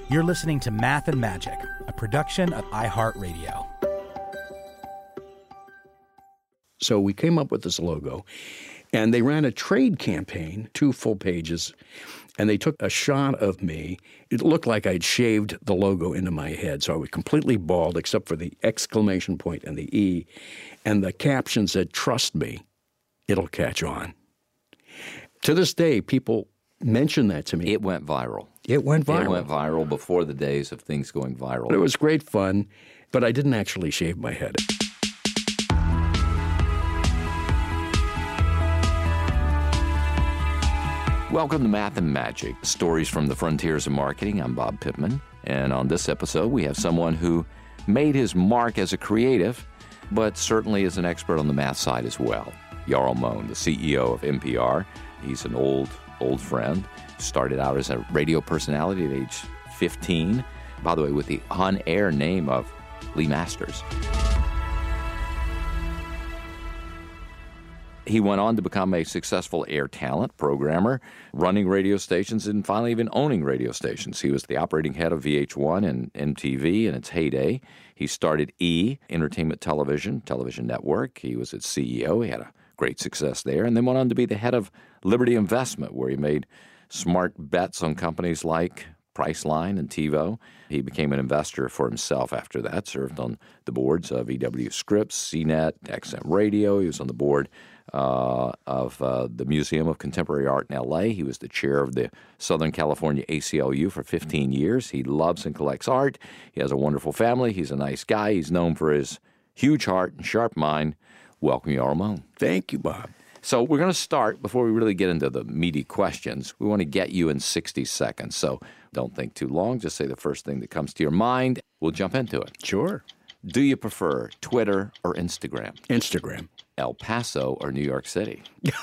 You're listening to Math and Magic, a production of iHeartRadio. So we came up with this logo, and they ran a trade campaign, 2 full pages, and they took a shot of me. It looked like I'd shaved the logo into my head, so I was completely bald except for the exclamation point and the E, and the caption said, "Trust me, it'll catch on." To this day, people mention that to me. It went viral. It went viral. It went viral before the days of things going viral. It was great fun, but I didn't actually shave my head. Welcome to Math and Magic, stories from the frontiers of marketing. I'm Bob Pittman, and on this episode, we have someone who made his mark as a creative, but certainly is an expert on the math side as well. Jarl Mohn, the CEO of NPR. He's an old friend. Started out as a radio personality at age 15, by the way, with the on-air name of Lee Masters. He went on to become a successful air talent programmer, running radio stations and finally even owning radio stations. He was the operating head of VH1 and MTV in its heyday. He started E! Entertainment Television Network. He was its CEO. He had a great success there, and then went on to be the head of Liberty Investment, where he made smart bets on companies like Priceline and TiVo. He became an investor for himself after that, served on the boards of EW Scripps, CNET, XM Radio. He was on the board of the Museum of Contemporary Art in L.A. He was the chair of the Southern California ACLU for 15 years. He loves and collects art. He has a wonderful family. He's a nice guy. He's known for his huge heart and sharp mind. Welcome, Jarl Mohn. Thank you, Bob. So we're going to start, before we really get into the meaty questions, we want to get you in 60 seconds. So don't think too long. Just say the first thing that comes to your mind. We'll jump into it. Sure. Do you prefer Twitter or Instagram? Instagram. El Paso or New York City?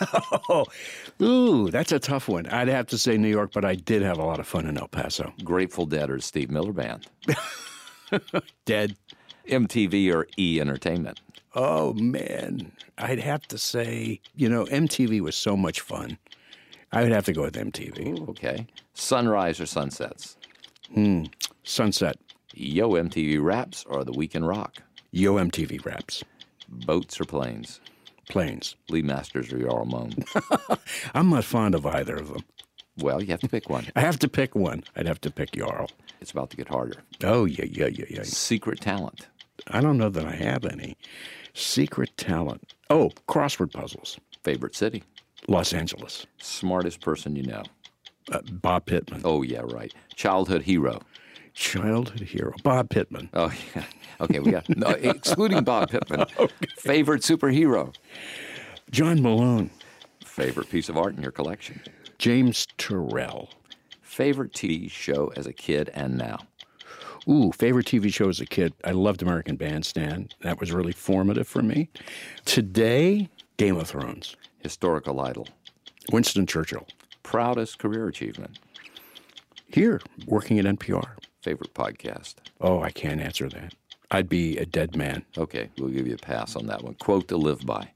Ooh, that's a tough one. I'd have to say New York, but I did have a lot of fun in El Paso. Grateful Dead or Steve Miller Band? Dead. MTV or E! Entertainment? Oh, man. I'd have to say, MTV was so much fun. I would have to go with MTV. Ooh, okay. Sunrise or sunsets? Sunset. Yo MTV Raps or The Weekend Rock? Yo MTV Raps. Boats or planes? Planes. Lee Masters or Jarl Mohn? I'm not fond of either of them. Well, you have to pick one. I have to pick one. I'd have to pick Jarl. It's about to get harder. Oh, yeah. Secret talent? I don't know that I have any. Secret talent. Oh, crossword puzzles. Favorite city? Los Angeles. Smartest person you know? Bob Pittman. Oh, yeah, right. Childhood hero? Childhood hero. Bob Pittman. Oh, yeah. Okay, we got, no, excluding Bob Pittman. Okay. Favorite superhero? John Malone. Favorite piece of art in your collection? James Turrell. Favorite TV show as a kid and now? Ooh, favorite TV show as a kid. I loved American Bandstand. That was really formative for me. Today, Game of Thrones. Historical idol? Winston Churchill. Proudest career achievement? Here, working at NPR. Favorite podcast? Oh, I can't answer that. I'd be a dead man. Okay, we'll give you a pass on that one. Quote to live by?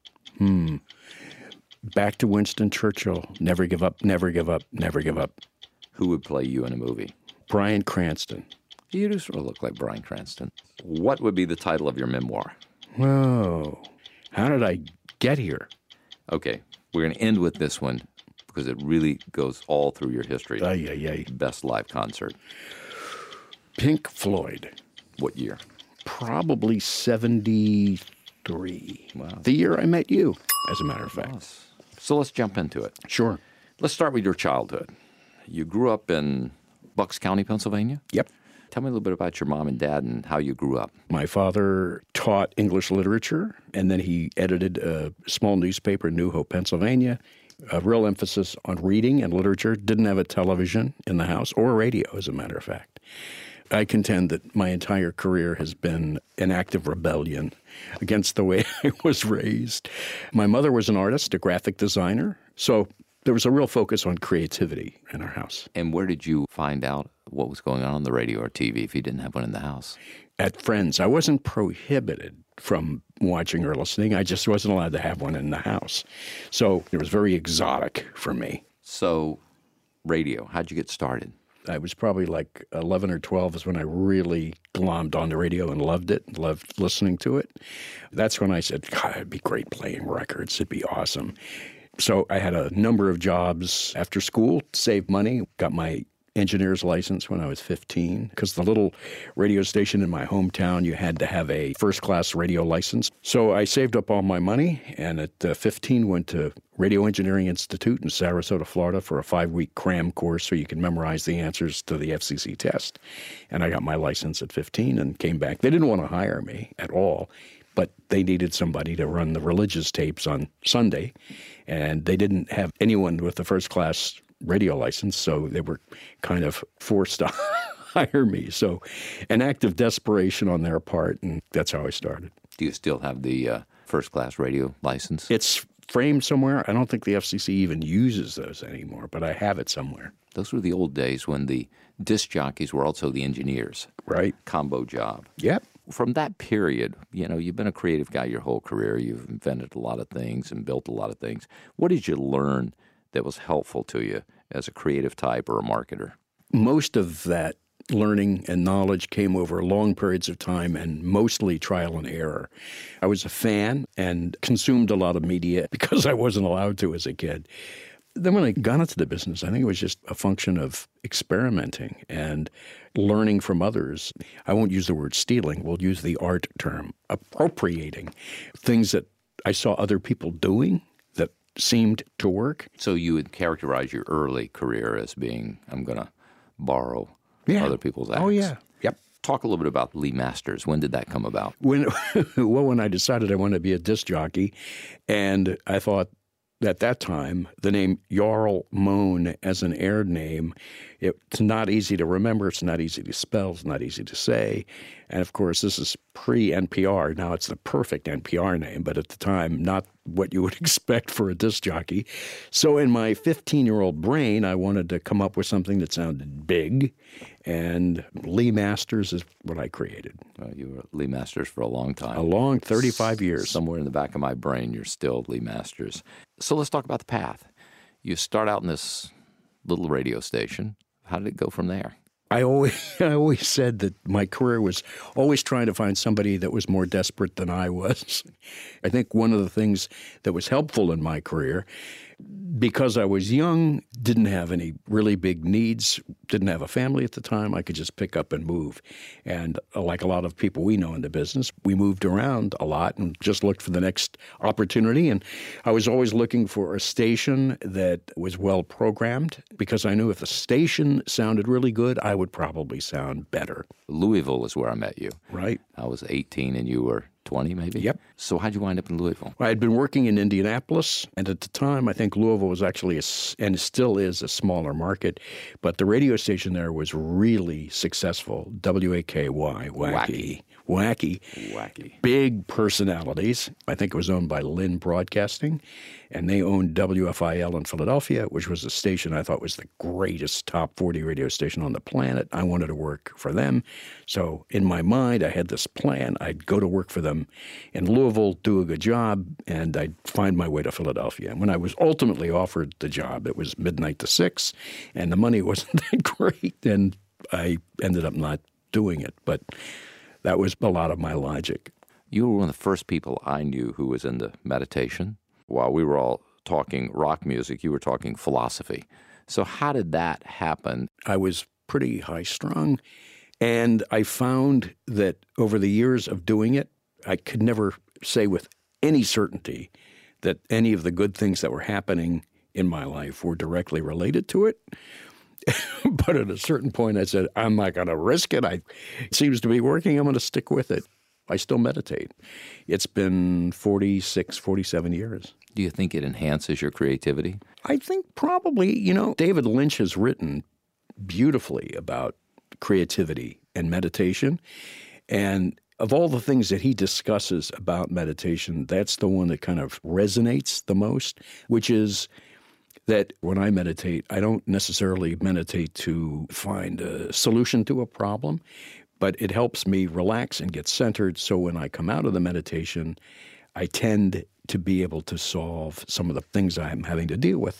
Back to Winston Churchill. Never give up, never give up, never give up. Who would play you in a movie? Bryan Cranston. You do sort of look like Bryan Cranston. What would be the title of your memoir? Whoa. How did I get here? Okay, we're going to end with this one because it really goes all through your history. Best live concert? Pink Floyd. What year? Probably 73. Wow. The year I met you, as a matter of fact. Yes. So let's jump into it. Sure. Let's start with your childhood. You grew up in Bucks County, Pennsylvania? Yep. Tell me a little bit about your mom and dad and how you grew up. My father taught English literature, and then he edited a small newspaper in New Hope, Pennsylvania. A real emphasis on reading and literature. Didn't have a television in the house, or a radio, as a matter of fact. I contend that my entire career has been an act of rebellion against the way I was raised. My mother was an artist, a graphic designer, so there was a real focus on creativity in our house. And where did you find out what was going on the radio or TV if you didn't have one in the house? At friends. I wasn't prohibited from watching or listening. I just wasn't allowed to have one in the house. So it was very exotic for me. So radio, how'd you get started? I was probably like 11 or 12 is when I really glommed on the radio and loved it, loved listening to it. That's when I said, God, it'd be great playing records. It'd be awesome. So I had a number of jobs after school, saved money, got my engineer's license when I was 15, because the little radio station in my hometown, you had to have a first-class radio license. So I saved up all my money, and at 15 went to Radio Engineering Institute in Sarasota, Florida for a 5-week cram course so you can memorize the answers to the FCC test. And I got my license at 15 and came back. They didn't want to hire me at all, but they needed somebody to run the religious tapes on Sunday, and they didn't have anyone with the first-class radio license, so they were kind of forced to hire me. So an act of desperation on their part, and that's how I started. Do you still have the first-class radio license? It's framed somewhere. I don't think the FCC even uses those anymore, but I have it somewhere. Those were the old days when the disc jockeys were also the engineers. Right. Combo job. Yep. From that period, you've been a creative guy your whole career. You've invented a lot of things and built a lot of things. What did you learn that was helpful to you as a creative type or a marketer? Most of that learning and knowledge came over long periods of time and mostly trial and error. I was a fan and consumed a lot of media because I wasn't allowed to as a kid. Then when I got into the business, I think it was just a function of experimenting and learning from others. I won't use the word stealing. We'll use the art term, appropriating things that I saw other people doing that seemed to work. So you would characterize your early career as being, I'm going to borrow other people's acts. Oh, yeah. Yep. Talk a little bit about Lee Masters. When did that come about? When I decided I wanted to be a disc jockey, and I thought at that time the name Jarl Mohn as an air name, it's not easy to remember, it's not easy to spell, it's not easy to say. And of course, this is pre-NPR. Now it's the perfect NPR name, but at the time, not what you would expect for a disc jockey. So in my 15-year-old brain, I wanted to come up with something that sounded big, and Lee Masters is what I created. Well, you were Lee Masters for a long time. A long 35 years. Somewhere in the back of my brain, you're still Lee Masters. So let's talk about the path. You start out in this little radio station. How did it go from there? I always said that my career was always trying to find somebody that was more desperate than I was. I think one of the things that was helpful in my career, because I was young, didn't have any really big needs, didn't have a family at the time, I could just pick up and move. And like a lot of people we know in the business, we moved around a lot and just looked for the next opportunity. And I was always looking for a station that was well programmed, because I knew if the station sounded really good, I would probably sound better. Louisville is where I met you. Right. I was 18 and you were 20 maybe? Yep. So how'd you wind up in Louisville? I had been working in Indianapolis, and at the time, I think Louisville was actually, and still is, a smaller market, but the radio station there was really successful. WAKY, wacky. Big personalities. I think it was owned by Lynn Broadcasting, and they owned WFIL in Philadelphia, which was a station I thought was the greatest top 40 radio station on the planet. I wanted to work for them. So in my mind, I had this plan. I'd go to work for them in Louisville, do a good job, and I'd find my way to Philadelphia. And when I was ultimately offered the job, it was midnight to 6, and the money wasn't that great, and I ended up not doing it. But that was a lot of my logic. You were one of the first people I knew who was into meditation. While we were all talking rock music, you were talking philosophy. So how did that happen? I was pretty high-strung, and I found that over the years of doing it, I could never say with any certainty that any of the good things that were happening in my life were directly related to it. But at a certain point, I said, I'm not going to risk it. It seems to be working. I'm going to stick with it. I still meditate. It's been 46, 47 years. Do you think it enhances your creativity? I think probably. David Lynch has written beautifully about creativity and meditation. And of all the things that he discusses about meditation, that's the one that kind of resonates the most, which is that when I meditate, I don't necessarily meditate to find a solution to a problem, but it helps me relax and get centered. So when I come out of the meditation, I tend to be able to solve some of the things I'm having to deal with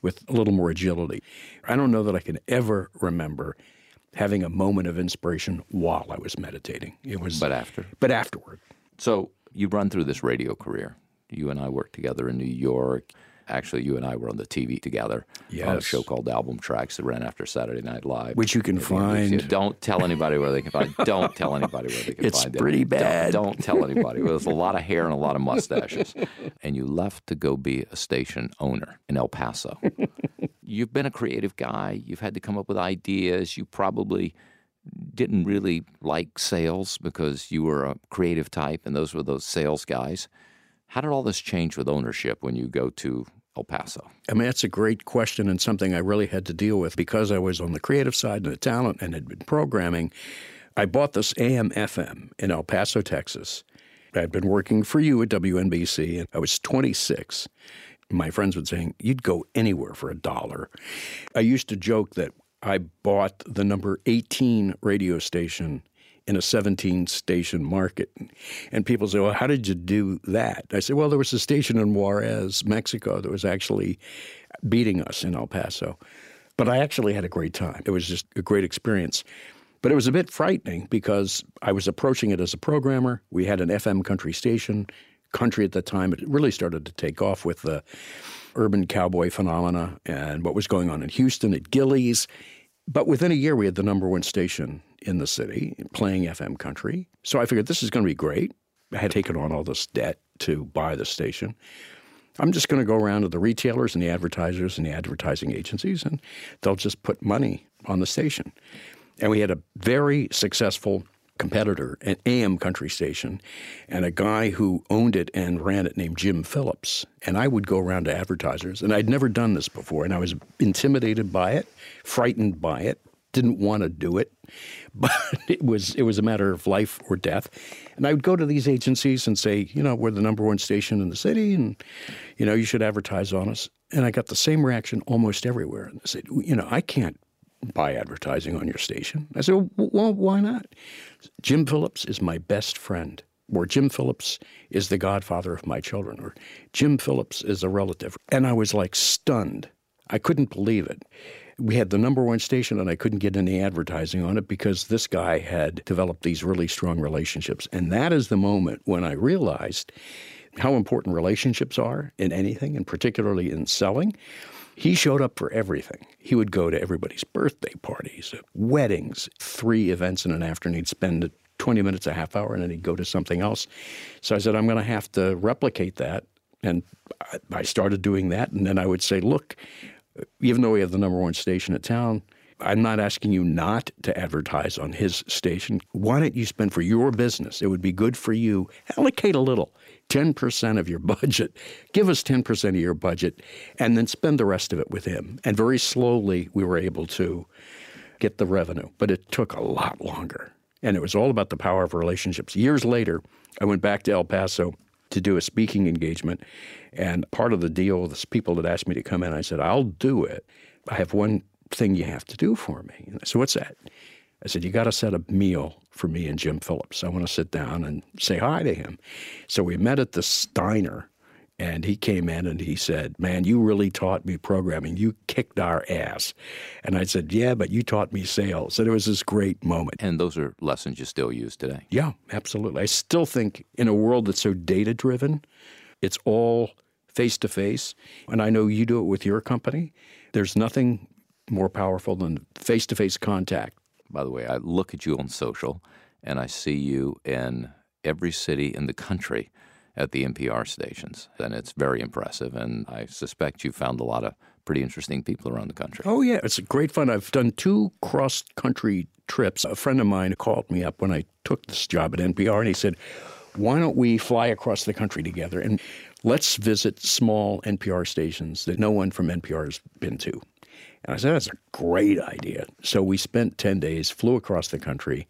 with a little more agility. I don't know that I can ever remember having a moment of inspiration while I was meditating. But afterward. So you run through this radio career. You and I worked together in New York. Actually, you and I were on the TV together on a show called Album Tracks that ran after Saturday Night Live. Which you can find. Don't tell anybody where they can find it. Don't tell anybody where they can find it. It's pretty bad. Don't tell anybody. There's a lot of hair and a lot of mustaches. And you left to go be a station owner in El Paso. You've been a creative guy. You've had to come up with ideas. You probably didn't really like sales because you were a creative type, and those were those sales guys. How did all this change with ownership when you go to El Paso? I mean, that's a great question and something I really had to deal with because I was on the creative side and the talent and had been programming. I bought this AM/FM in El Paso, Texas. I'd been working for you at WNBC, and I was 26. My friends would say, you'd go anywhere for $1. I used to joke that I bought the number 18 radio station in a 17-station market. And people say, well, how did you do that? I said, well, there was a station in Juarez, Mexico, that was actually beating us in El Paso. But I actually had a great time. It was just a great experience. But it was a bit frightening because I was approaching it as a programmer. We had an FM country station. Country at the time, it really started to take off with the urban cowboy phenomena and what was going on in Houston at Gilley's. But within a year, we had the number one station in the city playing FM country. So I figured this is going to be great. I had taken on all this debt to buy the station. I'm just going to go around to the retailers and the advertisers and the advertising agencies, and they'll just put money on the station. And we had a very successful competitor, an AM country station, and a guy who owned it and ran it named Jim Phillips. And I would go around to advertisers, and I'd never done this before, and I was intimidated by it, frightened by it, didn't want to do it, but it was a matter of life or death. And I would go to these agencies and say, we're the number one station in the city, and, you should advertise on us. And I got the same reaction almost everywhere. And they said, I can't buy advertising on your station. I said, well, why not? Jim Phillips is my best friend, or Jim Phillips is the godfather of my children, or Jim Phillips is a relative. And I was like stunned. I couldn't believe it. We had the number one station, and I couldn't get any advertising on it because this guy had developed these really strong relationships. And that is the moment when I realized how important relationships are in anything, and particularly in selling. He showed up for everything. He would go to everybody's birthday parties, weddings, 3 events in an afternoon. He'd spend 20 minutes, a half hour, and then he'd go to something else. So I said, I'm going to have to replicate that. And I started doing that. And then I would say, look, even though we have the number one station in town, I'm not asking you not to advertise on his station. Why don't you spend for your business? It would be good for you. Allocate a little, 10% of your budget. Give us 10% of your budget, and then spend the rest of it with him. And very slowly, we were able to get the revenue. But it took a lot longer. And it was all about the power of relationships. Years later, I went back to El Paso to do a speaking engagement. And part of the deal, the people that asked me to come in, I said, I'll do it. I have one thing you have to do for me. And I said, what's that? I said, you got to set a meal for me and Jim Phillips. I want to sit down and say hi to him. So we met at the Steiner, and he came in and he said, man, you really taught me programming. You kicked our ass. And I said, yeah, but you taught me sales. And it was this great moment. And those are lessons you still use today? Yeah, absolutely. I still think in a world that's so data-driven, it's all face-to-face. And I know you do it with your company. There's nothing more powerful than face-to-face contact. By the way, I look at you on social, and I see you in every city in the country at the NPR stations, and it's very impressive, and I suspect you found a lot of pretty interesting people around the country. Oh, yeah. It's great fun. I've done 2 cross-country trips. A friend of mine called me up when I took this job at NPR, and he said, why don't we fly across the country together, and let's visit small NPR stations that no one from NPR has been to. And I said, that's a great idea. So we spent 10 days, flew across the country,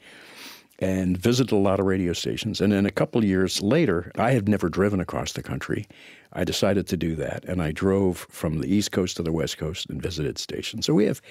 and visited a lot of radio stations. And then a couple of years later, I had never driven across the country. I decided to do that, and I drove from the East Coast to the West Coast and visited stations. So we have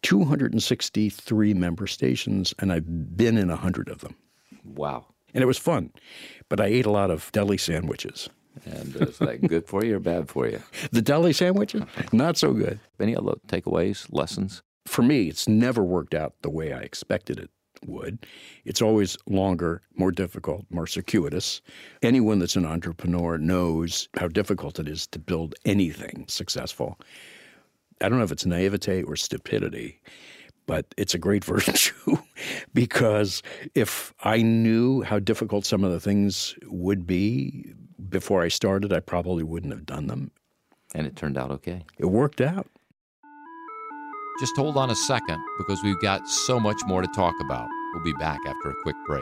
263 member stations, and I've been in 100 of them. Wow. And it was fun. But I ate a lot of deli sandwiches. And is that good for you or bad for you? The deli sandwiches, not so good. Any other takeaways, lessons? For me, it's never worked out the way I expected it would. It's always longer, more difficult, more circuitous. Anyone that's an entrepreneur knows how difficult it is to build anything successful. I don't know if it's naivete or stupidity, but it's a great virtue because if I knew how difficult some of the things would be before I started, I probably wouldn't have done them. And it turned out okay. It worked out. Just hold on a second because we've got so much more to talk about. We'll be back after a quick break.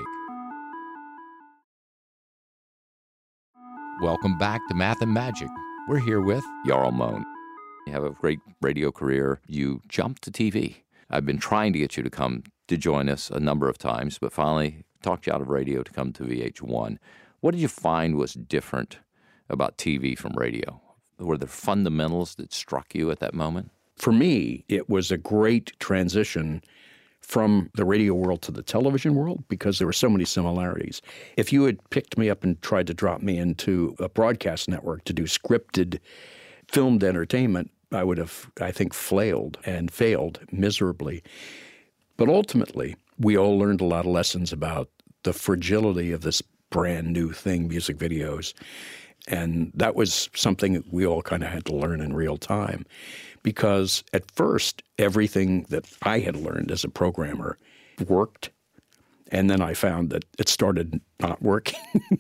Welcome back to Math and Magic. We're here with Jarl Mohn. You have a great radio career. You jumped to TV. I've been trying to get you to come to join us a number of times, but finally talked you out of radio to come to VH1. What did you find was different about TV from radio? Were there fundamentals that struck you at that moment? For me, it was a great transition from the radio world to the television world because there were so many similarities. If you had picked me up and tried to drop me into a broadcast network to do scripted, filmed entertainment, I would have, I think, flailed and failed miserably. But ultimately, we all learned a lot of lessons about the fragility of this brand new thing, music videos. And that was something we all kind of had to learn in real time. Because at first, everything that I had learned as a programmer worked. And then I found that it started not working.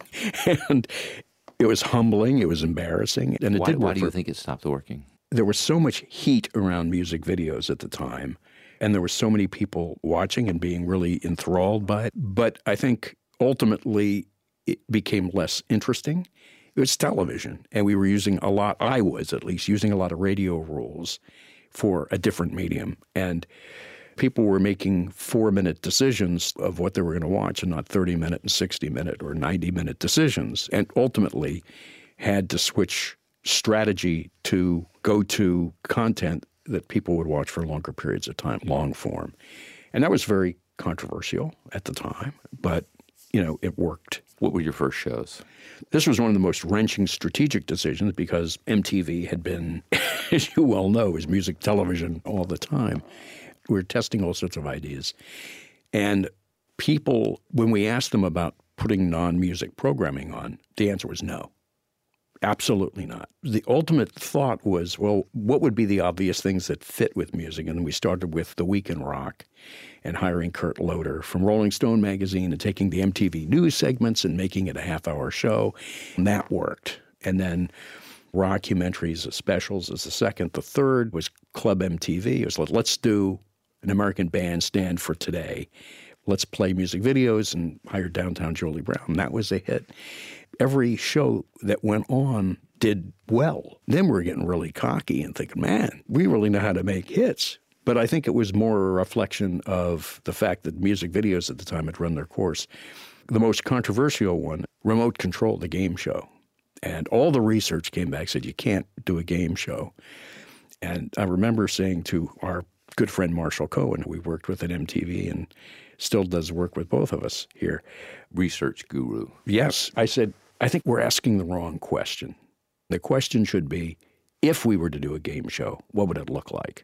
And it was humbling. It was embarrassing. And it did work. Why do you think it stopped working? There was so much heat around music videos at the time. And there were so many people watching and being really enthralled by it. But I think ultimately it became less interesting. It was television, and we were using a lot, I was at least, using a lot of radio rules for a different medium. And people were making 4-minute decisions of what they were going to watch and not 30-minute and 60-minute or 90-minute decisions, and ultimately had to switch strategy to go to content that people would watch for longer periods of time, long form. And that was very controversial at the time, but, you know, it worked. What were your first shows? This was one of the most wrenching strategic decisions because MTV had been, as you well know, was music television all the time. We were testing all sorts of ideas. And people, when we asked them about putting non-music programming on, the answer was no. Absolutely not. The ultimate thought was, well, what would be the obvious things that fit with music? And we started with The Week in Rock and hiring Kurt Loder from Rolling Stone magazine and taking the MTV news segments and making it a half-hour show. And that worked. And then rockumentaries, specials as the second. The third was Club MTV. It was like, let's do an American Bandstand for today. Let's play music videos and hire Downtown Julie Brown. That was a hit. Every show that went on did well. Then we're getting really cocky and thinking, man, we really know how to make hits. But I think it was more a reflection of the fact that music videos at the time had run their course. The most controversial one, Remote Control, the game show. And all the research came back, said you can't do a game show. And I remember saying to our good friend Marshall Cohen, who we worked with at MTV and still does work with both of us here. Research guru. Yes. I said, I think we're asking the wrong question. The question should be, if we were to do a game show, what would it look like?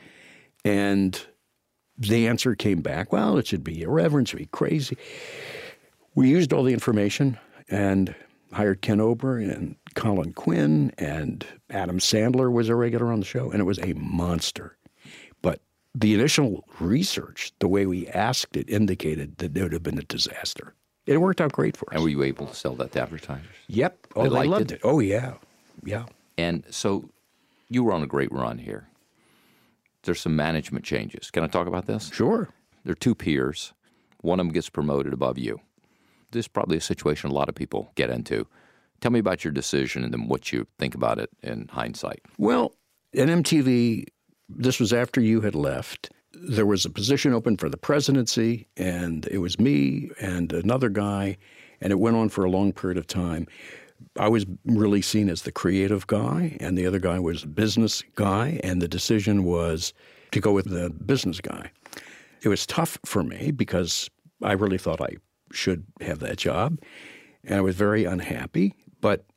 And the answer came back, well, it should be irreverent, it should be crazy. We used all the information and hired Ken Ober and Colin Quinn, and Adam Sandler was a regular on the show, and it was a monster. But the initial research, the way we asked it, indicated that it would have been a disaster. It worked out great for us. And were you able to sell that to advertisers? Yep. Oh, they loved it. Oh, yeah. Yeah. And so you were on a great run here. There's some management changes. Can I talk about this? Sure. There are two peers. One of them gets promoted above you. This is probably a situation a lot of people get into. Tell me about your decision and then what you think about it in hindsight. Well, at MTV, this was after you had left. There was a position open for the presidency, and it was me and another guy, and it went on for a long period of time. I was really seen as the creative guy, and the other guy was a business guy, and the decision was to go with the business guy. It was tough for me because I really thought I should have that job, and I was very unhappy, but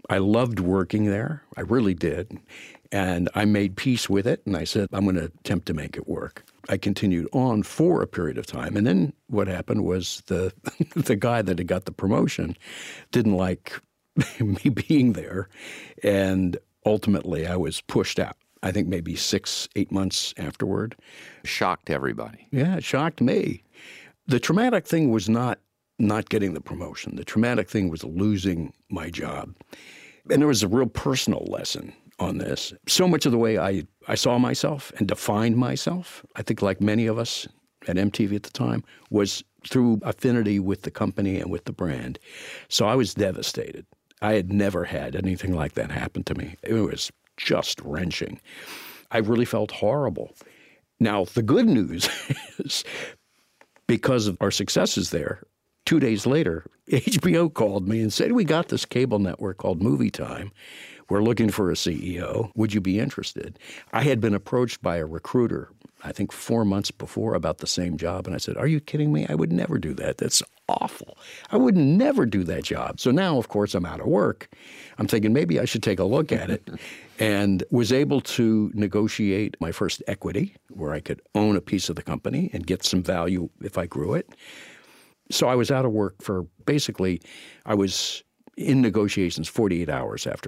I loved working there. I really did. And I made peace with it, and I said, I'm going to attempt to make it work. I continued on for a period of time. And then what happened was the guy that had got the promotion didn't like me being there. And ultimately, I was pushed out. I think maybe 6-8 months afterward. Shocked everybody. Yeah, it shocked me. The traumatic thing was not getting the promotion. The traumatic thing was losing my job. And there was a real personal lesson on this. So much of the way I saw myself and defined myself, I think like many of us at MTV at the time, was through affinity with the company and with the brand. So I was devastated. I had never had anything like that happen to me. It was just wrenching. I really felt horrible. Now, the good news is because of our successes there, 2 days later, HBO called me and said, we got this cable network called Movie Time. We're looking for a CEO. Would you be interested? I had been approached by a recruiter, I think 4 months before, about the same job. And I said, are you kidding me? I would never do that. That's awful. I would never do that job. So now, of course, I'm out of work. I'm thinking maybe I should take a look at it. And was able to negotiate my first equity, where I could own a piece of the company and get some value if I grew it. So I was out of work for basically, I was in negotiations 48 hours after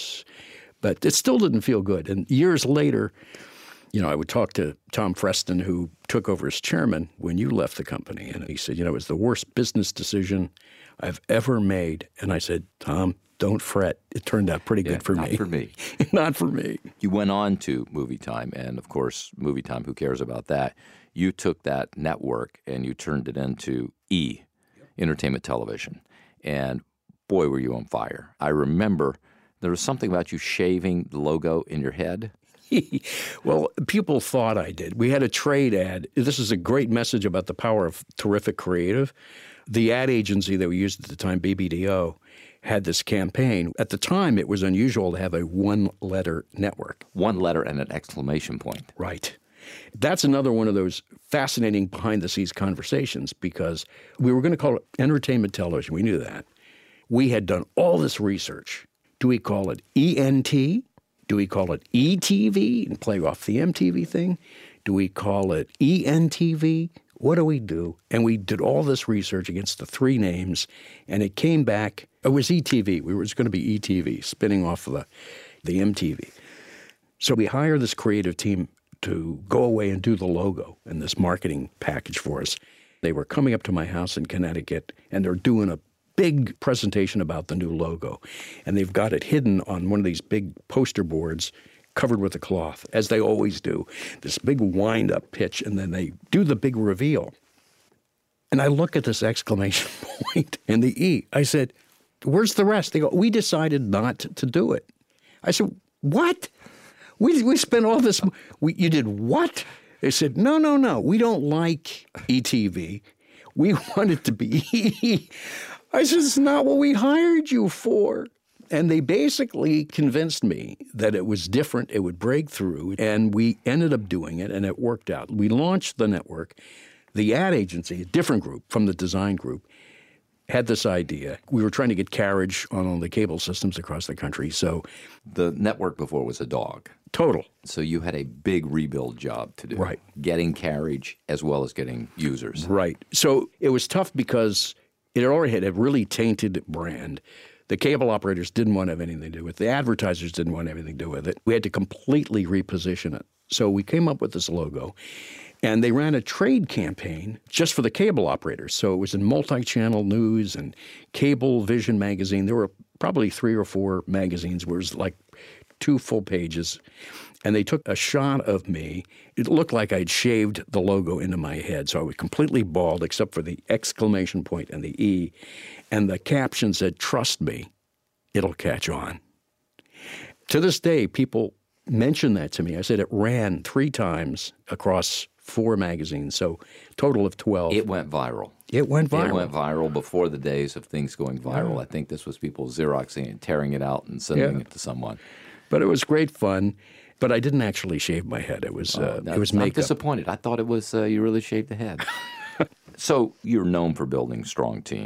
but it still didn't feel good. And years later, I would talk to Tom Freston, who took over as chairman when you left the company. And he said, it was the worst business decision I've ever made. And I said, Tom, don't fret. It turned out pretty good for me. Not for me. Not for me. You went on to Movie Time, and of course, Movie Time, who cares about that? You took that network and you turned it into Entertainment Television. And boy, were you on fire. I remember there was something about you shaving the logo in your head. Well, people thought I did. We had a trade ad. This is a great message about the power of terrific creative. The ad agency that we used at the time, BBDO, had this campaign. At the time, it was unusual to have a one-letter network. One letter and an exclamation point. Right. That's another one of those fascinating behind-the-scenes conversations, because we were going to call it Entertainment Television. We knew that. We had done all this research. Do we call it ENT? Do we call it ETV and play off the MTV thing? Do we call it ENTV? What do we do? And we did all this research against the three names, and it came back. It was ETV. It was going to be ETV, spinning off of the MTV. So we hired this creative team to go away and do the logo and this marketing package for us. They were coming up to my house in Connecticut, and they're doing a big presentation about the new logo. And they've got it hidden on one of these big poster boards covered with a cloth, as they always do, this big wind-up pitch, and then they do the big reveal. And I look at this exclamation point and the E. I said, where's the rest? They go, we decided not to do it. I said, what? We spent all this. You did what? They said, no. We don't like ETV. We want it to be E. I said, it's not what we hired you for. And they basically convinced me that it was different, it would break through, and we ended up doing it, and it worked out. We launched the network. The ad agency, a different group from the design group, had this idea. We were trying to get carriage on all the cable systems across the country. So the network before was a dog. Total. So you had a big rebuild job to do. Right. Getting carriage as well as getting users. Right. So it was tough because it already had a really tainted brand. The cable operators didn't want to have anything to do with it. The advertisers didn't want anything to do with it. We had to completely reposition it. So we came up with this logo, and they ran a trade campaign just for the cable operators. So it was in multi-channel news and Cable Vision magazine. There were probably 3 or 4 magazines where it was like 2 full pages. And they took a shot of me. It looked like I'd shaved the logo into my head. So I was completely bald except for the exclamation point and the E. And the caption said, trust me, it'll catch on. To this day, people mention that to me. I said it ran 3 times across 4 magazines, so total of 12. It went viral. It went viral. It went viral before the days of things going viral. Yeah. I think this was people Xeroxing and tearing it out and sending it to someone. But it was great fun. But I didn't actually shave my head. It was makeup. I'm disappointed. I thought it was you really shaved the head. So you're known for building strong teams.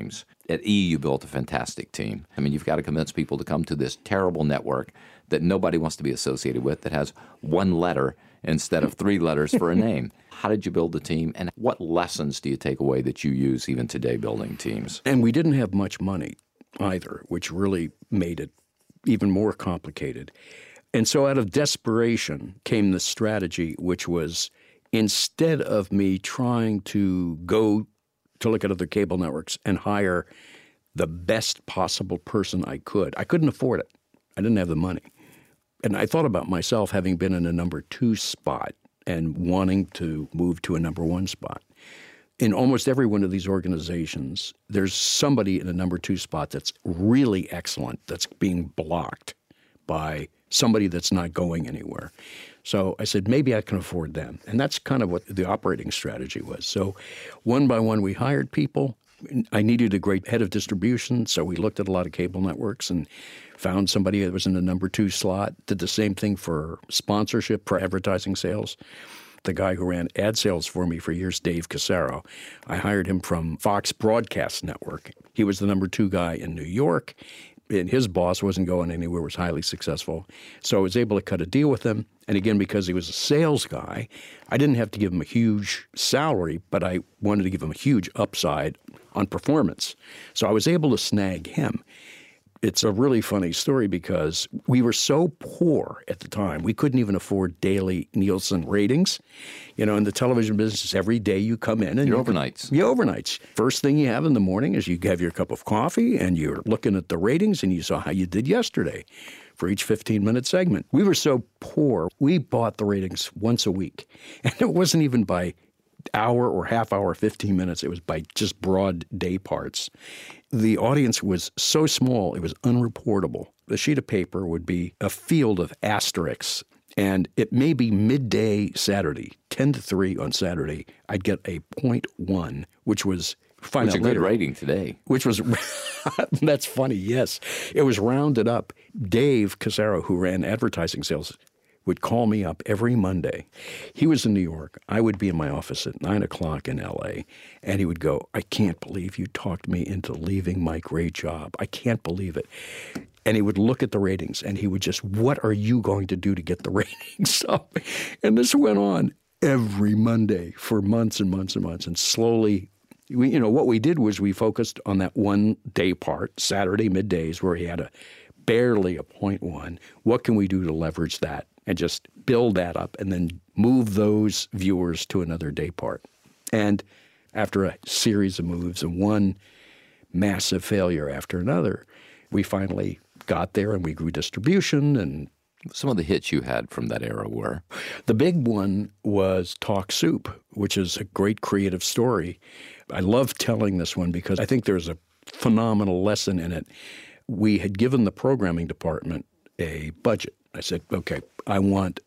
At E, you built a fantastic team. I mean, you've got to convince people to come to this terrible network that nobody wants to be associated with, that has one letter instead of three letters for a name. How did you build the team, and what lessons do you take away that you use even today building teams? And we didn't have much money either, which really made it even more complicated. And so out of desperation came the strategy, which was instead of me trying to go to look at other cable networks and hire the best possible person I couldn't afford it. I didn't have the money. And I thought about myself having been in a number 2 spot and wanting to move to a number 1 spot. In almost every one of these organizations, there's somebody in a number 2 spot that's really excellent that's being blocked by somebody that's not going anywhere. So I said, maybe I can afford them. And that's kind of what the operating strategy was. So one by one, we hired people. I needed a great head of distribution, so we looked at a lot of cable networks and found somebody that was in the number 2 slot. Did the same thing for sponsorship, for advertising sales. The guy who ran ad sales for me for years, Dave Casero, I hired him from Fox Broadcast Network. He was the number 2 guy in New York, and his boss wasn't going anywhere, was highly successful. So I was able to cut a deal with him. And again, because he was a sales guy, I didn't have to give him a huge salary, but I wanted to give him a huge upside on performance. So I was able to snag him. It's a really funny story because we were so poor at the time, we couldn't even afford daily Nielsen ratings. You know, in the television business, every day you come in and Your overnights. Your overnights. First thing you have in the morning is you have your cup of coffee and you're looking at the ratings and you saw how you did yesterday for each 15-minute segment. We were so poor, we bought the ratings once a week. And it wasn't even by hour or half hour, 15 minutes. It was by just broad day parts. The audience was so small, it was unreportable. The sheet of paper would be a field of asterisks, and it may be midday Saturday, 10 to 3 on Saturday, I'd get a 0.1, which was find Which out a good later, rating today. Which was, that's funny, yes. It was rounded up. Dave Casero, who ran advertising sales, would call me up every Monday. He was in New York. I would be in my office at 9 o'clock in L.A., and he would go, I can't believe you talked me into leaving my great job. I can't believe it. And he would look at the ratings, and he would just, what are you going to do to get the ratings up? And this went on every Monday for months and months and months. And slowly, what we did was we focused on that one day part, Saturday middays, where he had barely a 0.1. What can we do to leverage that? And just build that up and then move those viewers to another day part. And after a series of moves and one massive failure after another, we finally got there and we grew distribution. And some of the hits you had from that era were? The big one was Talk Soup, which is a great creative story. I love telling this one because I think there's a phenomenal lesson in it. We had given the programming department a budget. I said, okay, I want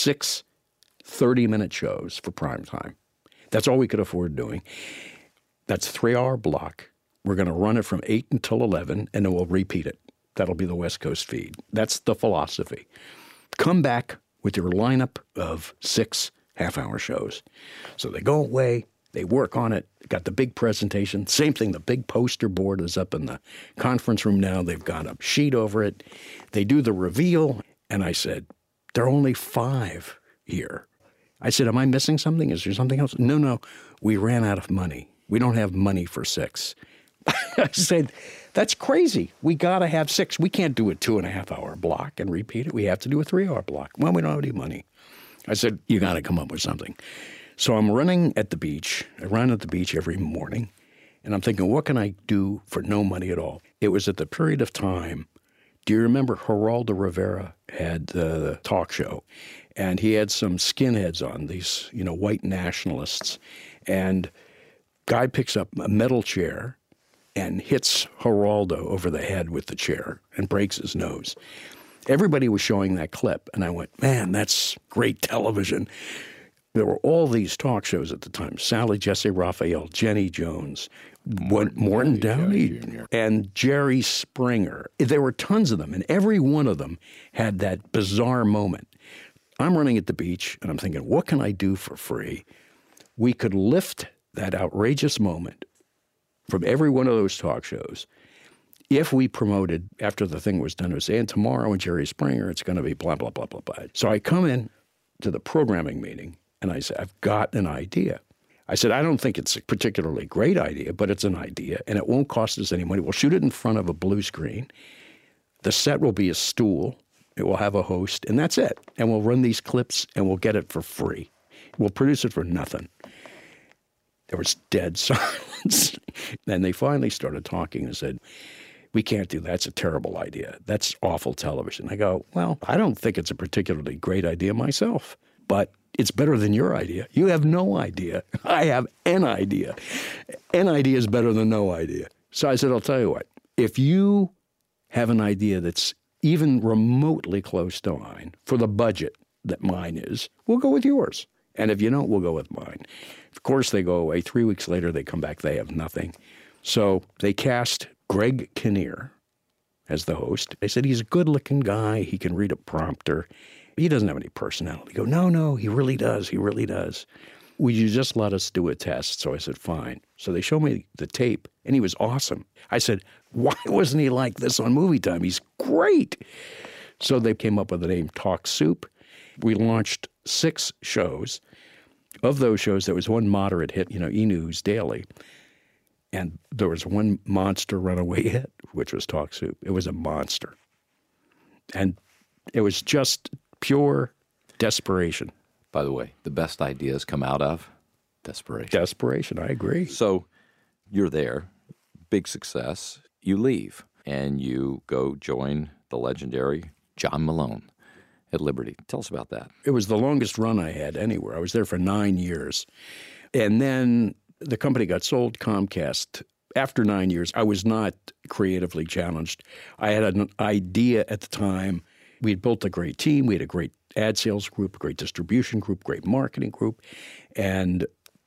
6 30-minute shows for prime time. That's all we could afford doing. That's a 3-hour block. We're going to run it from 8 until 11, and then we'll repeat it. That'll be the West Coast feed. That's the philosophy. Come back with your lineup of 6 half-hour shows. So they go away. They work on it. Got the big presentation. Same thing, the big poster board is up in the conference room now. They've got a sheet over it. They do the reveal. And I said, there are only 5 here. I said, am I missing something? Is there something else? No, we ran out of money. We don't have money for 6. I said, that's crazy. We got to have 6. We can't do a 2.5-hour block and repeat it. We have to do a 3-hour block. Well, we don't have any money. I said, you got to come up with something. So I'm running at the beach. I run at the beach every morning. And I'm thinking, what can I do for no money at all? It was at the period of time. Do you remember Geraldo Rivera had the talk show? And he had some skinheads on, these, white nationalists. And guy picks up a metal chair and hits Geraldo over the head with the chair and breaks his nose. Everybody was showing that clip. And I went, man, that's great television. There were all these talk shows at the time. Sally Jesse Raphael, Jenny Jones, Morton Downey Jr. and Jerry Springer. There were tons of them, and every one of them had that bizarre moment. I'm running at the beach, and I'm thinking, what can I do for free? We could lift that outrageous moment, from every one of those talk shows, if we promoted after the thing was done, it would say, and tomorrow in Jerry Springer, it's going to be blah, blah, blah, blah, blah. So I come in to the programming meeting and I say, I've got an idea. I said, I don't think it's a particularly great idea, but it's an idea and it won't cost us any money. We'll shoot it in front of a blue screen. The set will be a stool. It will have a host and that's it. And we'll run these clips and we'll get it for free. We'll produce it for nothing. There was dead silence. Then they finally started talking and said, we can't do that. It's a terrible idea. That's awful television. I go, well, I don't think it's a particularly great idea myself, but it's better than your idea. You have no idea. I have an idea. An idea is better than no idea. So I said, I'll tell you what, if you have an idea that's even remotely close to mine for the budget that mine is, we'll go with yours. And if you don't, we'll go with mine. Of course, they go away. 3 weeks later, they come back. They have nothing. So they cast Greg Kinnear as the host. They said, he's a good-looking guy. He can read a prompter. He doesn't have any personality. Go, no, he really does. He really does. Will you just let us do a test? So I said, fine. So they showed me the tape, and he was awesome. I said, why wasn't he like this on Movie Time? He's great. So they came up with the name Talk Soup. We launched 6 shows. Of those shows, there was one moderate hit, E! News Daily. And there was one monster runaway hit, which was Talk Soup. It was a monster. And it was just pure desperation. By the way, the best ideas come out of desperation. Desperation, I agree. So you're there, big success. You leave, and you go join the legendary John Malone at Liberty. Tell us about that. It was the longest run I had anywhere. I was there for 9 years. And then the company got sold, Comcast. After 9 years, I was not creatively challenged. I had an idea at the time. We had built a great team. We had a great ad sales group, a great distribution group, great marketing group. And,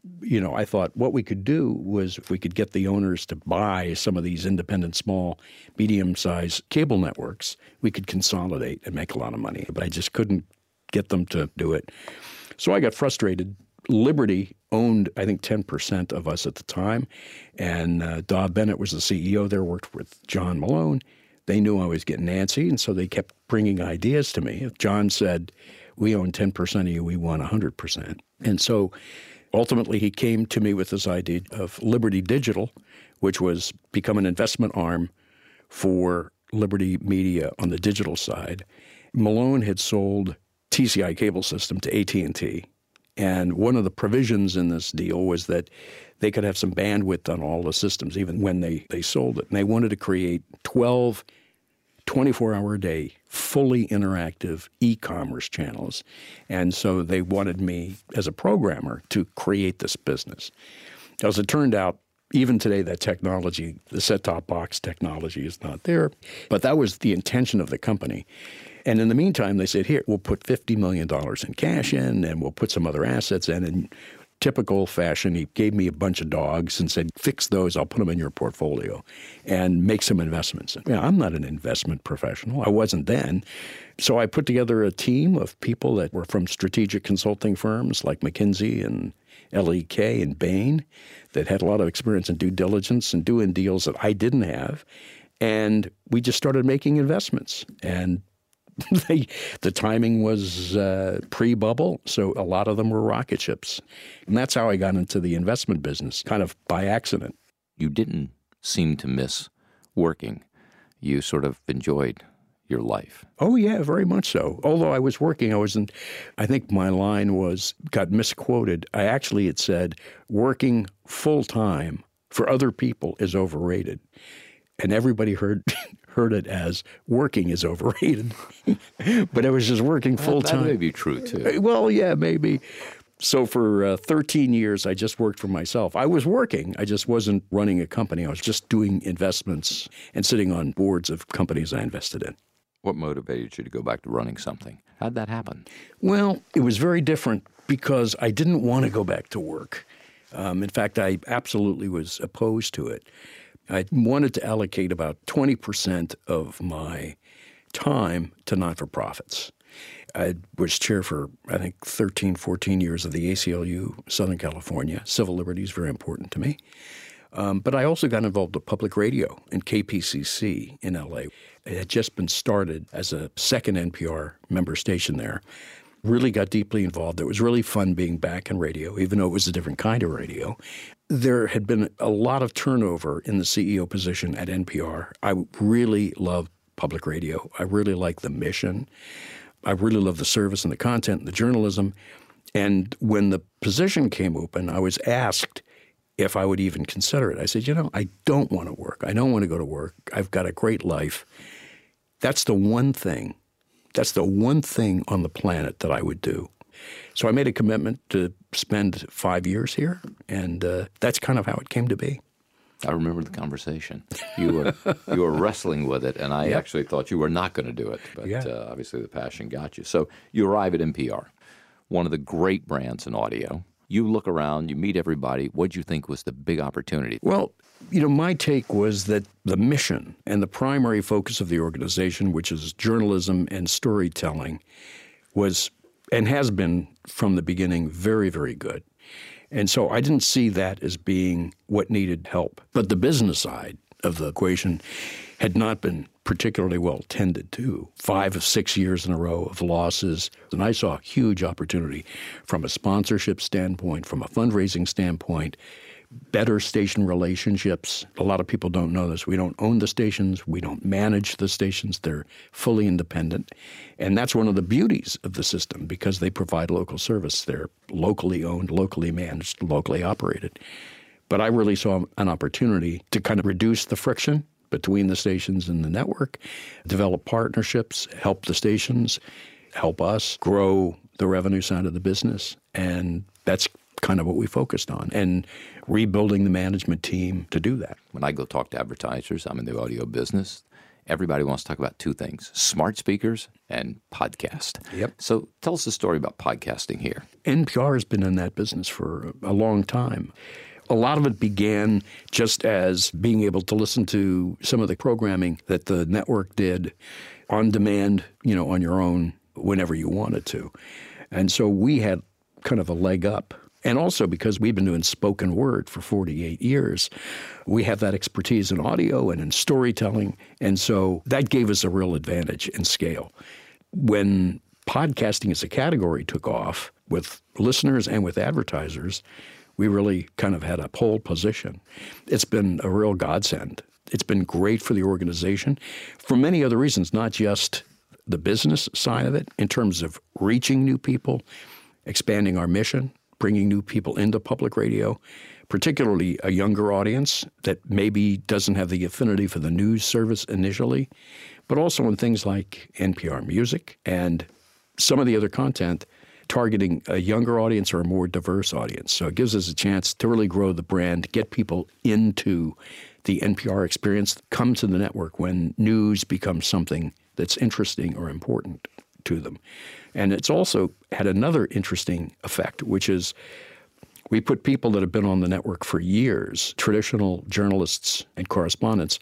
I thought what we could do was if we could get the owners to buy some of these independent, small, medium-sized cable networks, we could consolidate and make a lot of money. But I just couldn't get them to do it. So I got frustrated. Liberty owned, I think, 10% of us at the time. And Dob Bennett was the CEO there, worked with John Malone. They knew I was getting antsy, and so they kept bringing ideas to me. If John said, we own 10% of you, we want 100%. And so ultimately he came to me with this idea of Liberty Digital, which was become an investment arm for Liberty Media on the digital side. Malone had sold TCI cable system to AT&T. And one of the provisions in this deal was that they could have some bandwidth on all the systems, even when they sold it. And they wanted to create 12 24-hour-a-day, fully interactive e-commerce channels. And so they wanted me as a programmer to create this business. As it turned out, even today, that technology, the set-top box technology is not there. But that was the intention of the company. And in the meantime, they said, here, we'll put $50 million in cash in, and we'll put some other assets in. And typical fashion, he gave me a bunch of dogs and said, fix those, I'll put them in your portfolio and make some investments. I'm not an investment professional. I wasn't then. So I put together a team of people that were from strategic consulting firms like McKinsey and LEK and Bain that had a lot of experience in due diligence and doing deals that I didn't have. And we just started making investments. And the timing was pre-bubble, so a lot of them were rocket ships. And that's how I got into the investment business, kind of by accident. You didn't seem to miss working. You sort of enjoyed your life. Oh, yeah, very much so. Although I was working, I think my line got misquoted. I actually had said, working full-time for other people is overrated. And everybody heard it as working is overrated. But I was just working full-time. That may be true, too. Well, yeah, maybe. So for 13 years, I just worked for myself. I was working. I just wasn't running a company. I was just doing investments and sitting on boards of companies I invested in. What motivated you to go back to running something? How'd that happen? Well, it was very different because I didn't want to go back to work. In fact, I absolutely was opposed to it. I wanted to allocate about 20% of my time to not-for-profits. I was chair for, I think, 13, 14 years of the ACLU, Southern California. Civil liberty is very important to me. But I also got involved with public radio in KPCC in L.A. It had just been started as a second NPR member station there. Really got deeply involved. It was really fun being back in radio, even though it was a different kind of radio. There had been a lot of turnover in the CEO position at NPR. I really love public radio. I really like the mission. I really love the service and the content and the journalism. And when the position came open, I was asked if I would even consider it. I said, I don't want to work. I don't want to go to work. I've got a great life. That's the one thing on the planet that I would do. So I made a commitment to spend 5 years here, and that's kind of how it came to be. I remember the conversation. You were wrestling with it, and I actually thought you were not going to do it. But obviously the passion got you. So you arrive at NPR, one of the great brands in audio. You look around, you meet everybody. What did you think was the big opportunity? Well, my take was that the mission and the primary focus of the organization, which is journalism and storytelling, was and has been from the beginning very, very good. And so I didn't see that as being what needed help. But the business side of the equation had not been particularly well tended to. 5 or 6 years in a row of losses. And I saw a huge opportunity from a sponsorship standpoint, from a fundraising standpoint, better station relationships. A lot of people don't know this. We don't own the stations. We don't manage the stations. They're fully independent. And that's one of the beauties of the system because they provide local service. They're locally owned, locally managed, locally operated. But I really saw an opportunity to kind of reduce the friction between the stations and the network, develop partnerships, help the stations, help us grow the revenue side of the business. And that's kind of what we focused on, and rebuilding the management team to do that. When I go talk to advertisers, I'm in the audio business, everybody wants to talk about two things, smart speakers and podcast. Yep. So tell us the story about podcasting here. NPR has been in that business for a long time. A lot of it began just as being able to listen to some of the programming that the network did on demand, on your own whenever you wanted to. And so we had kind of a leg up. And also because we've been doing spoken word for 48 years, we have that expertise in audio and in storytelling. And so that gave us a real advantage in scale. When podcasting as a category took off with listeners and with advertisers, we really kind of had a pole position. It's been a real godsend. It's been great for the organization for many other reasons, not just the business side of it, in terms of reaching new people, expanding our mission, bringing new people into public radio, particularly a younger audience that maybe doesn't have the affinity for the news service initially, but also in things like NPR Music and some of the other content targeting a younger audience or a more diverse audience. So it gives us a chance to really grow the brand, get people into the NPR experience, come to the network when news becomes something that's interesting or important to them. And it's also had another interesting effect, which is we put people that have been on the network for years, traditional journalists and correspondents,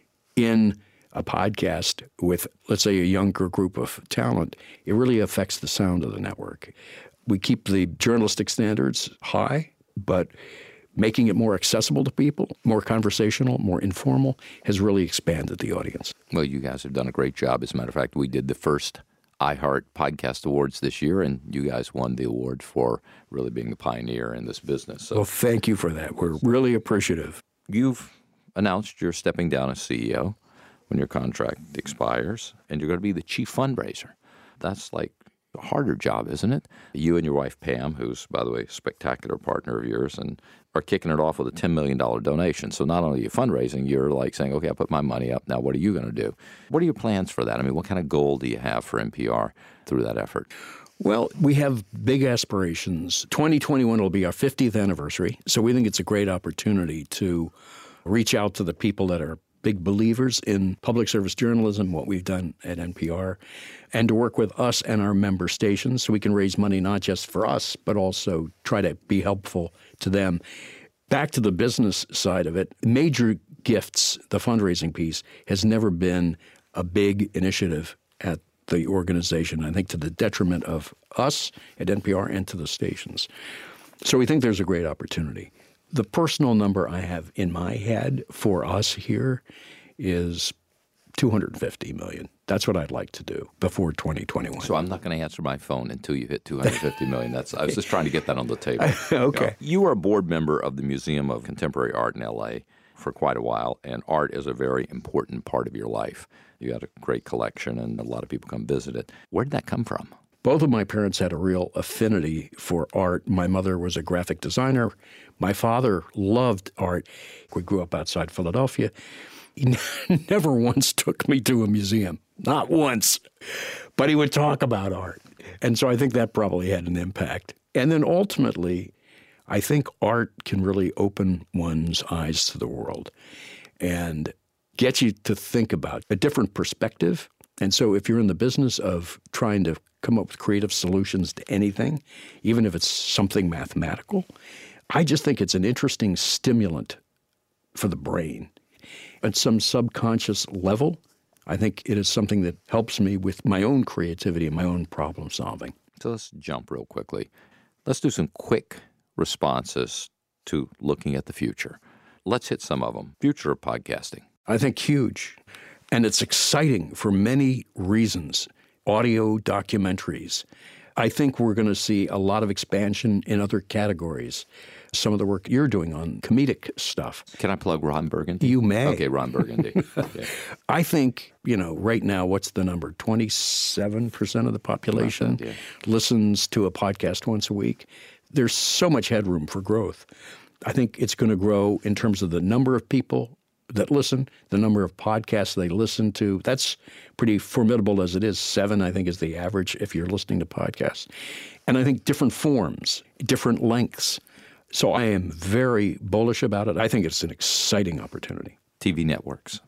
in a podcast with, let's say, a younger group of talent. It really affects the sound of the network. We keep the journalistic standards high, but making it more accessible to people, more conversational, more informal, has really expanded the audience. Well, you guys have done a great job. As a matter of fact, we did the first iHeart Podcast Awards this year, and you guys won the award for really being a pioneer in this business. So, well, thank you for that. We're really appreciative. You've announced you're stepping down as CEO when your contract expires, and you're going to be the chief fundraiser. That's like a harder job, isn't it? You and your wife, Pam, who's, by the way, a spectacular partner of yours, and are kicking it off with a $10 million donation. So not only are you fundraising, you're like saying, okay, I put my money up. Now what are you going to do? What are your plans for that? I mean, what kind of goal do you have for NPR through that effort? Well, we have big aspirations. 2021 will be our 50th anniversary, so we think it's a great opportunity to reach out to the people that are big believers in public service journalism, what we've done at NPR, and to work with us and our member stations so we can raise money not just for us, but also try to be helpful to them. Back to the business side of it, Major Gifts, the fundraising piece, has never been a big initiative at the organization, I think to the detriment of us at NPR and to the stations. So we think there's a great opportunity. The personal number I have in my head for us here is $250 million. That's what I'd like to do before 2021. So I'm not going to answer my phone until you hit $250 million. I was just trying to get that on the table. Okay. You were a board member of the Museum of Contemporary Art in L.A. for quite a while, and art is a very important part of your life. You got a great collection, and a lot of people come visit it. Where did that come from? Both of my parents had a real affinity for art. My mother was a graphic designer. My father loved art. We grew up outside Philadelphia. He never once took me to a museum, not once. But he would talk about art. And so I think that probably had an impact. And then ultimately, I think art can really open one's eyes to the world and get you to think about a different perspective. And so if you're in the business of trying to come up with creative solutions to anything, even if it's something mathematical, I just think it's an interesting stimulant for the brain. At some subconscious level, I think it is something that helps me with my own creativity and my own problem solving. So let's jump real quickly. Let's do some quick responses to looking at the future. Let's hit some of them. Future of podcasting. I think huge. And it's exciting for many reasons. Audio documentaries. I think we're going to see a lot of expansion in other categories. Some of the work you're doing on comedic stuff. Can I plug Ron Burgundy? You may. Okay, Ron Burgundy. Okay. I think, right now, what's the number? 27% of the population listens to a podcast once a week. There's so much headroom for growth. I think it's going to grow in terms of the number of people that listen, the number of podcasts they listen to. That's pretty formidable as it is. 7, I think, is the average if you're listening to podcasts. And I think different forms, different lengths. So I am very bullish about it. I think it's an exciting opportunity. TV networks.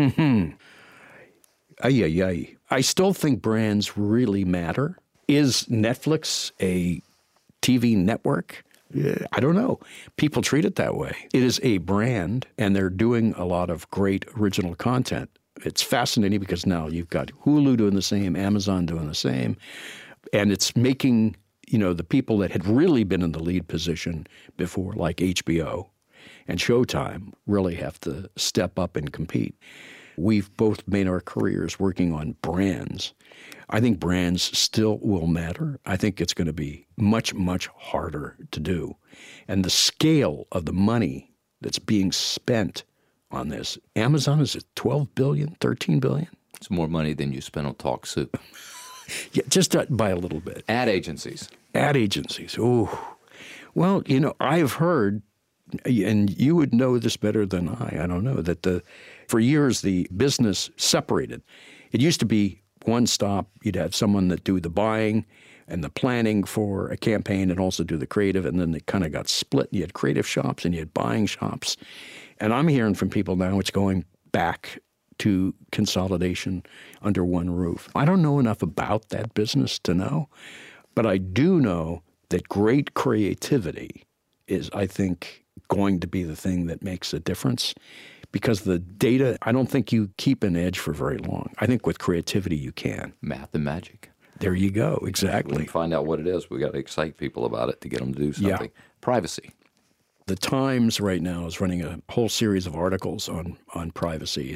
I still think brands really matter. Is Netflix a TV network? I don't know. People treat it that way. It is a brand, and they're doing a lot of great original content. It's fascinating because now you've got Hulu doing the same, Amazon doing the same, and it's making, the people that had really been in the lead position before, like HBO and Showtime, really have to step up and compete. We've both made our careers working on brands. I think brands still will matter. I think it's going to be much, much harder to do. And the scale of the money that's being spent on this, Amazon is at $12 billion, $13 billion? It's more money than you spend on Talk Soup. Yeah, just by a little bit. Ad agencies. Ad agencies. Oh, well, I've heard, and you would know this better than I don't know, that for years the business separated. It used to be one stop. You'd have someone that do the buying and the planning for a campaign and also do the creative, and then they kind of got split. You had creative shops and you had buying shops. And I'm hearing from people now it's going back to consolidation under one roof. I don't know enough about that business to know, but I do know that great creativity is, I think, going to be the thing that makes a difference. Because the data, I don't think you keep an edge for very long. I think with creativity you can. Math and magic. There you go, exactly. When we find out what it is, we got to excite people about it to get them to do something. Yeah. Privacy. The Times right now is running a whole series of articles on privacy.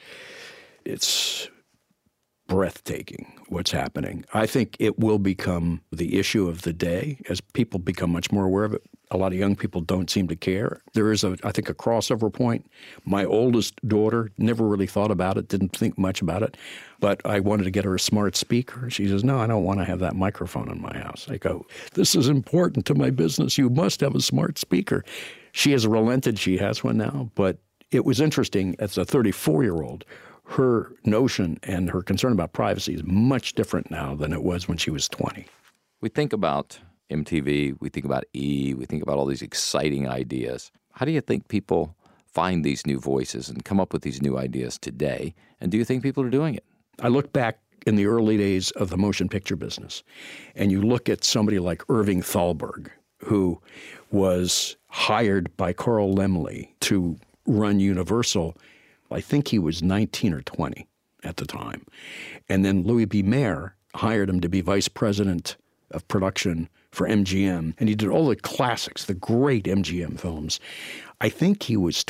It's breathtaking what's happening. I think it will become the issue of the day as people become much more aware of it. A lot of young people don't seem to care. There is, I think, a crossover point. My oldest daughter never really thought about it, didn't think much about it, but I wanted to get her a smart speaker. She says, no, I don't want to have that microphone in my house. I go, this is important to my business. You must have a smart speaker. She has relented. She has one now, but it was interesting. As a 34-year-old, her notion and her concern about privacy is much different now than it was when she was 20. We think about MTV, we think about E!, we think about all these exciting ideas. How do you think people find these new voices and come up with these new ideas today? And do you think people are doing it? I look back in the early days of the motion picture business, and you look at somebody like Irving Thalberg, who was hired by Carl Laemmle to run Universal. I think he was 19 or 20 at the time. And then Louis B. Mayer hired him to be vice president of production for MGM, and he did all the classics, the great MGM films. I think he was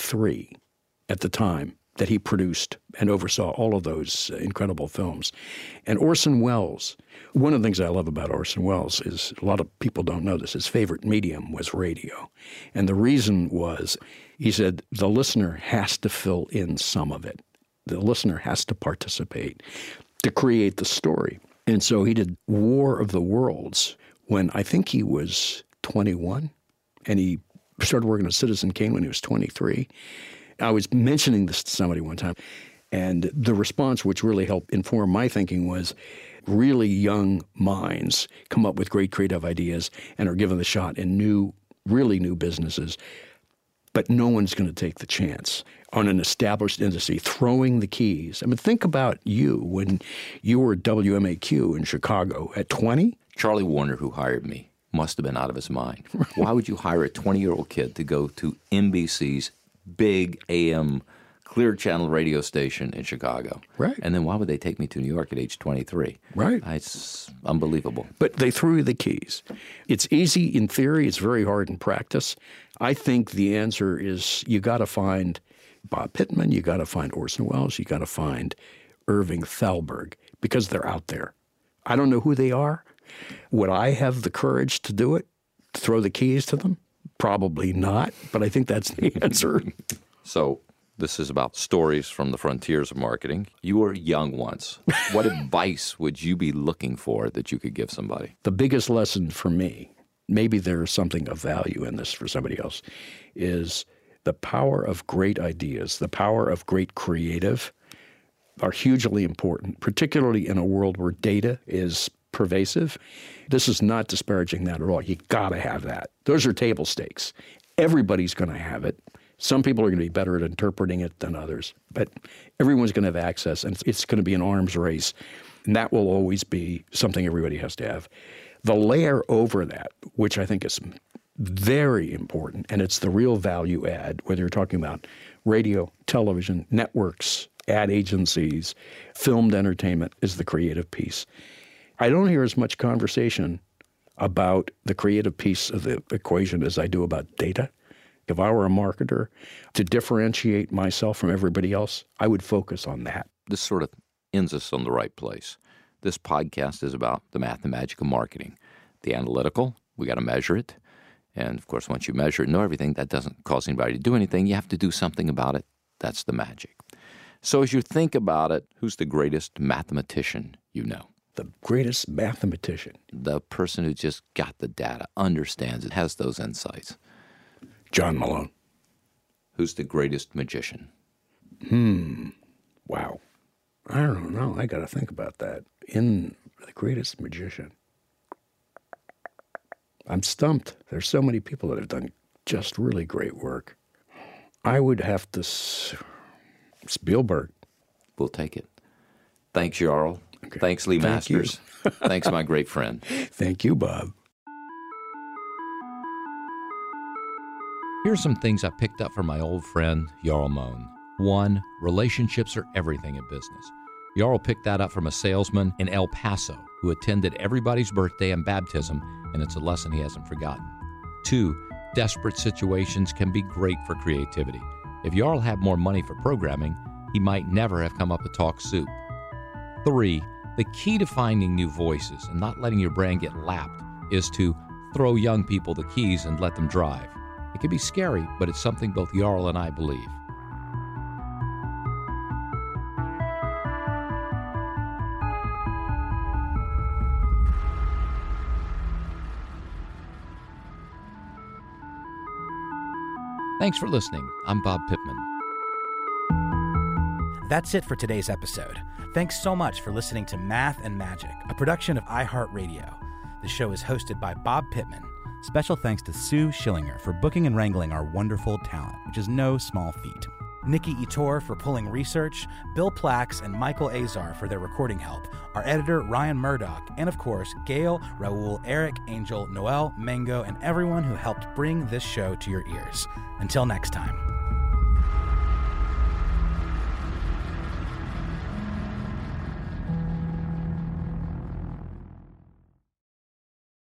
23 at the time that he produced and oversaw all of those incredible films. And Orson Welles, one of the things I love about Orson Welles is, a lot of people don't know this, his favorite medium was radio. And the reason was, he said, the listener has to fill in some of it. The listener has to participate to create the story. And so he did War of the Worlds when I think he was 21, and he started working on Citizen Kane when he was 23. I was mentioning this to somebody one time, and the response, which really helped inform my thinking, was really young minds come up with great creative ideas and are given the shot in really new businesses, but no one's going to take the chance on an established industry throwing the keys. I mean, think about you when you were at WMAQ in Chicago at 20. Charlie Warner, who hired me, must have been out of his mind. Why would you hire a 20-year-old kid to go to NBC's big AM clear channel radio station in Chicago? Right. And then why would they take me to New York at age 23? Right. It's unbelievable. But they threw you the keys. It's easy in theory. It's very hard in practice. I think the answer is you got to find Bob Pittman, you got to find Orson Welles, you got to find Irving Thalberg, because they're out there. I don't know who they are. Would I have the courage to do it, to throw the keys to them? Probably not, but I think that's the answer. So this is about stories from the frontiers of marketing. You were young once. What advice would you be looking for that you could give somebody? The biggest lesson for me, maybe there's something of value in this for somebody else, is the power of great ideas, the power of great creative are hugely important, particularly in a world where data is pervasive. This is not disparaging that at all. You got to have that. Those are table stakes. Everybody's going to have it. Some people are going to be better at interpreting it than others, but everyone's going to have access, and it's going to be an arms race, and that will always be something everybody has to have. The layer over that, which I think is very important, and it's the real value add, whether you're talking about radio, television, networks, ad agencies, filmed entertainment, is the creative piece. I don't hear as much conversation about the creative piece of the equation as I do about data. If I were a marketer, to differentiate myself from everybody else, I would focus on that. This sort of ends us on the right place. This podcast is about the math and magic of marketing. The analytical, we got to measure it. And, of course, once you measure it and know everything, that doesn't cause anybody to do anything. You have to do something about it. That's the magic. So as you think about it, who's the greatest mathematician you know? The greatest mathematician. The person who just got the data, understands it, has those insights. John Malone. Who's the greatest magician? Wow. I don't know. I got to think about that. In the greatest magician. I'm stumped. There's so many people that have done just really great work. I would have to... Spielberg. We'll take it. Thanks, Jarl. Okay. Thanks, Lee Masters. Thanks, my great friend. Thank you, Bob. Here's some things I picked up from my old friend, Jarl Mohn. 1, relationships are everything in business. Jarl picked that up from a salesman in El Paso who attended everybody's birthday and baptism, and it's a lesson he hasn't forgotten. 2, desperate situations can be great for creativity. If Jarl had more money for programming, he might never have come up with Talk Soup. 3, the key to finding new voices and not letting your brand get lapped is to throw young people the keys and let them drive. It can be scary, but it's something both Jarl and I believe. Thanks for listening. I'm Bob Pittman. That's it for today's episode. Thanks so much for listening to Math and Magic, a production of iHeartRadio. The show is hosted by Bob Pittman. Special thanks to Sue Schillinger for booking and wrangling our wonderful talent, which is no small feat. Nikki Ettore for pulling research, Bill Plax and Michael Azar for their recording help, our editor Ryan Murdoch, and of course, Gail, Raul, Eric, Angel, Noel, Mango, and everyone who helped bring this show to your ears. Until next time.